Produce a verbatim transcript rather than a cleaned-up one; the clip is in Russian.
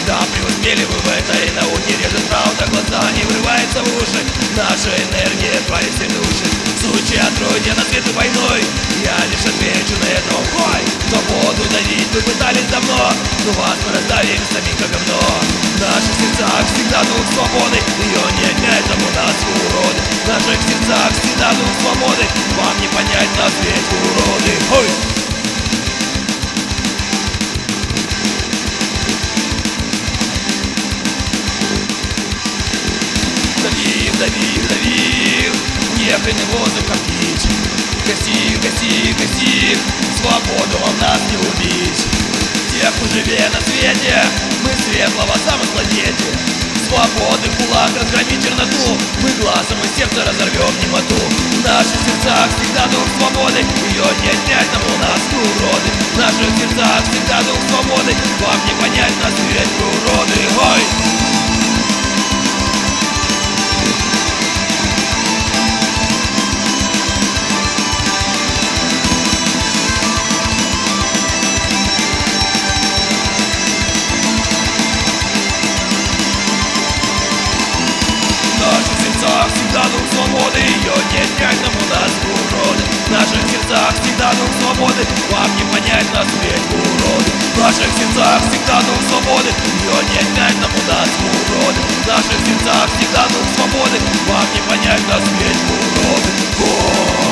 Да, преуспели вы в этой науке. Режет правда глаза, не врывается в уши. Наша энергия творит все души. В случае откройте на свет войной, я лишь отвечу на это. Ой, свободу давить вы пытались давно, но вас мы раздавим самим как говно. В наших сердцах всегда дух свободы, ее не отнять нам у нас уроды. В наших сердцах всегда дух свободы, вам не понять нас ведь уроды. Ой! Дави, дави, дави, небрежный воздух как птичь. Гаси, гаси, гаси, свободу вам нас не убить. Тех живее на свете, мы светлого замысла дети. Свободы в кулак разгромить черноту, мы глазом и сердце разорвем немоту. В наших сердцах всегда дух свободы, ее не отнять нам у нас уроды. В наших сердцах всегда дух свободы, вам не понять нас ведь уроды. Ой! Всегда дух свободы, ее не отнять нам у нас уроды. В наших сердцах всегда дух свободы, вам не понять нас ведь уроды. В наших сердцах всегда дух свободы, ее не отнять нам у нас уроды. В наших сердцах всегда дух свободы, вам не понять нас ведь уроды.